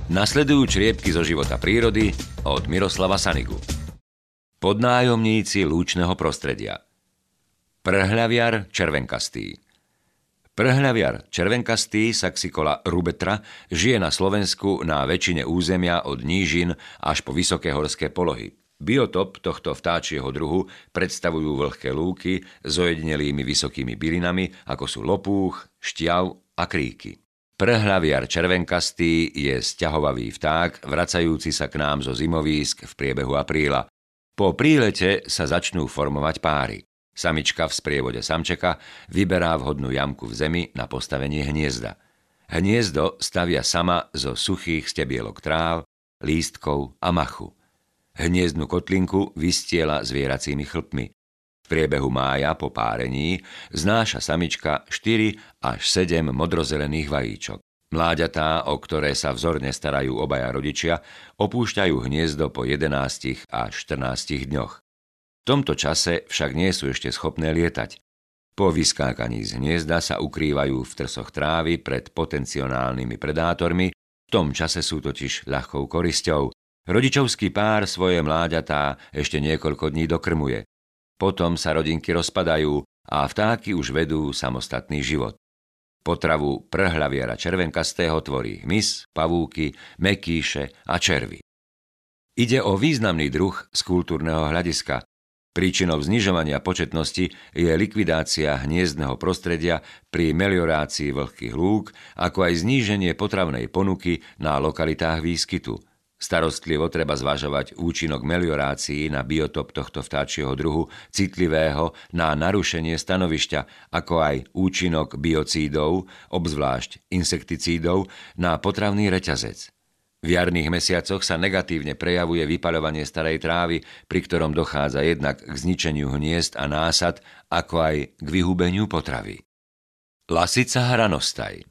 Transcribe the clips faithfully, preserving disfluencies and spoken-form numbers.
Nasledujú čriepky zo života prírody od Miroslava Sanigu. Podnájomníci lúčneho prostredia. Prhľaviar červenkastý. Prhľaviar červenkastý Saxicola rubetra žije na Slovensku na väčšine územia od nížin až po vysoké horské polohy. Biotop tohto vtáčieho druhu predstavujú vlhké lúky s ojedinelými vysokými bylinami, ako sú lopúch, šťav a kríky. Prhľaviar červenkastý je sťahovavý vták, vracajúci sa k nám zo zimovísk v priebehu apríla. Po prílete sa začnú formovať páry. Samička v sprievode samčeka vyberá vhodnú jamku v zemi na postavenie hniezda. Hniezdo stavia sama zo suchých stebielok tráv, lístkov a machu. Hniezdnu kotlinku vystiela zvieracími chlpmi. V priebehu mája po párení znáša samička štyri až sedem modrozelených vajíčok. Mláďatá, o ktoré sa vzorne starajú obaja rodičia, opúšťajú hniezdo po jedenástich až štrnástich dňoch. V tomto čase však nie sú ešte schopné lietať. Po vyskákaní z hniezda sa ukrývajú v trsoch trávy pred potenciálnymi predátormi, v tom čase sú totiž ľahkou korisťou. Rodičovský pár svoje mláďatá ešte niekoľko dní dokrmuje. Potom sa rodinky rozpadajú a vtáky už vedú samostatný život. Potravu prhľaviara červenkastého tvorí hmyz, pavúky, mekýše a červy. Ide o významný druh z kultúrneho hľadiska. Príčinou znižovania početnosti je likvidácia hniezdneho prostredia pri meliorácii vlhkých lúk, ako aj zníženie potravnej ponuky na lokalitách výskytu. Starostlivo treba zvažovať účinok meliorácií na biotop tohto vtáčieho druhu, citlivého na narušenie stanovišťa, ako aj účinok biocídov, obzvlášť insekticídov, na potravný reťazec. V jarných mesiacoch sa negatívne prejavuje vypaľovanie starej trávy, pri ktorom dochádza jednak k zničeniu hniezd a násad, ako aj k vyhubeniu potravy. Lasica hranostaj.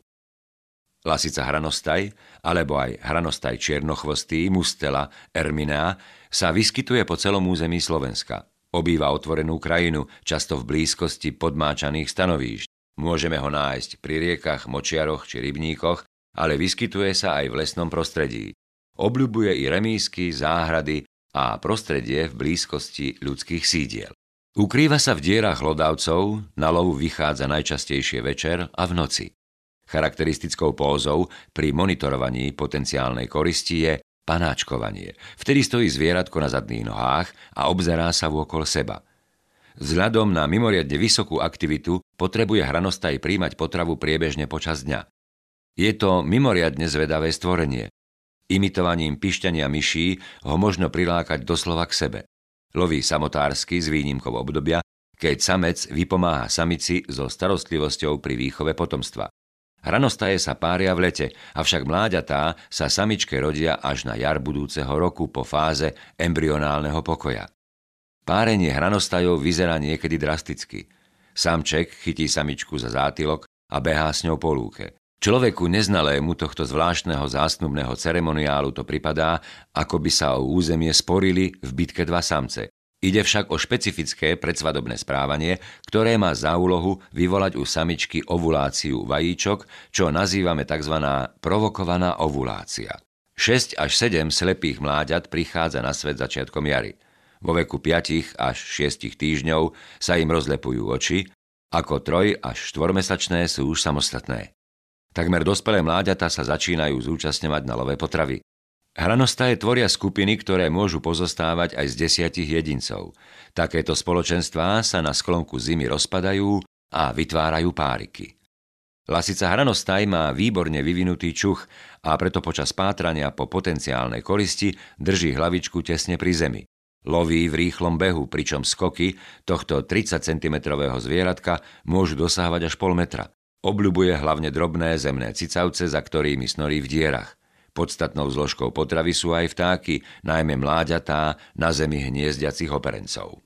Lasica hranostaj, alebo aj hranostaj čiernochvostý Mustela erminea, sa vyskytuje po celom území Slovenska. Obýva otvorenú krajinu, často v blízkosti podmáčaných stanovíšť. Môžeme ho nájsť pri riekach, močiaroch či rybníkoch, ale vyskytuje sa aj v lesnom prostredí. Obľubuje i remísky, záhrady a prostredie v blízkosti ľudských sídiel. Ukrýva sa v dierach hlodavcov, na lov vychádza najčastejšie večer a v noci. Charakteristickou pózou pri monitorovaní potenciálnej koristi je panáčkovanie. Vtedy stojí zvieratko na zadných nohách a obzerá sa vôkol seba. Vzhľadom na mimoriadne vysokú aktivitu potrebuje hranostaj príjmať potravu priebežne počas dňa. Je to mimoriadne zvedavé stvorenie. Imitovaním pišťania myší ho možno prilákať doslova k sebe. Loví samotársky s výnimkou obdobia, keď samec vypomáha samici so starostlivosťou pri výchove potomstva. Hranostaje sa pária v lete, avšak mláďatá sa samičke rodia až na jar budúceho roku po fáze embryonálneho pokoja. Párenie hranostajov vyzerá niekedy drasticky. Samček chytí samičku za zátylok a behá s ňou po lúke. Človeku neznalému tohto zvláštneho zásnubného ceremoniálu to pripadá, ako by sa o územie sporili v bitke dva samce. Ide však o špecifické predsvadobné správanie, ktoré má za úlohu vyvolať u samičky ovuláciu vajíčok, čo nazývame tzv. Provokovaná ovulácia. šesť až sedem slepých mláďat prichádza na svet začiatkom jary. Vo veku päť až šesť týždňov sa im rozlepujú oči, ako troj až štvormesačné sú už samostatné. Takmer dospelé mláďatá sa začínajú zúčastňovať na love potravy. Hranostaje tvoria skupiny, ktoré môžu pozostávať aj z desiatich jedincov. Takéto spoločenstvá sa na sklonku zimy rozpadajú a vytvárajú páriky. Lasica hranostaj má výborne vyvinutý čuch a preto počas pátrania po potenciálnej koristi drží hlavičku tesne pri zemi. Loví v rýchlom behu, pričom skoky tohto tridsať centimetrového zvieratka môžu dosávať až pol metra. Obľubuje hlavne drobné zemné cicavce, za ktorými snorí v dierach. Podstatnou zložkou potravy sú aj vtáky, najmä mláďatá na zemi hniezdiacich operencov.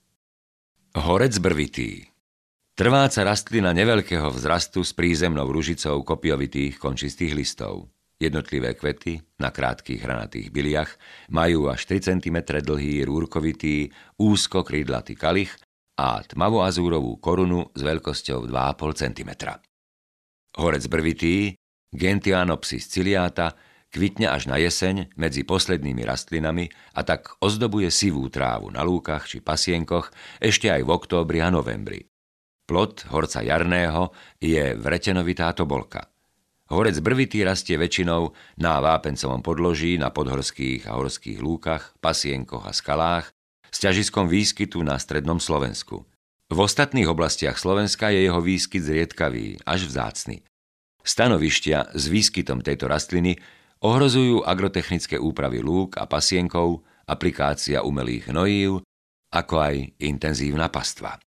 Horec brvitý. Trváca rastlina neveľkého vzrastu s prízemnou ružicou kopiovitých končistých listov. Jednotlivé kvety na krátkych hranatých byliach majú až tri centimetre dlhý rúrkovitý, úzko krídlatý kalich a tmavo-azúrovú korunu s veľkosťou dva a pol centimetra. Horec brvitý, Gentianopsis ciliata, kvitne až na jeseň medzi poslednými rastlinami a tak ozdobuje sivú trávu na lúkach či pasienkoch ešte aj v októbri a novembri. Plod horca jarného je vretenovitá tobolka. Horec brvitý rastie väčšinou na vápencovom podloží, na podhorských a horských lúkach, pasienkoch a skalách s ťažiskom výskytu na strednom Slovensku. V ostatných oblastiach Slovenska je jeho výskyt zriedkavý, až vzácny. Stanovištia s výskytom tejto rastliny ohrozujú agrotechnické úpravy lúk a pasienkov, aplikácia umelých hnojív, ako aj intenzívna pastva.